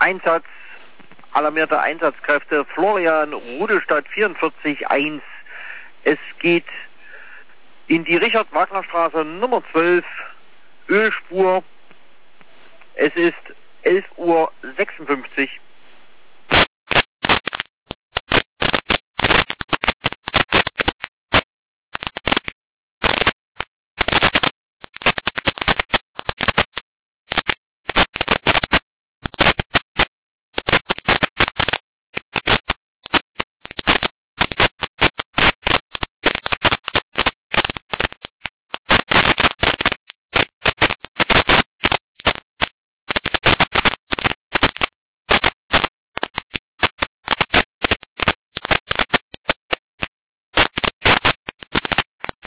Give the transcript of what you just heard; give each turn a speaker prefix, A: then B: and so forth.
A: Einsatz, alarmierte Einsatzkräfte, Florian, Rudelstadt 44-1. Es geht in die Richard-Wagner-Straße Nummer 12, Ölspur. Es ist 11:56 Uhr.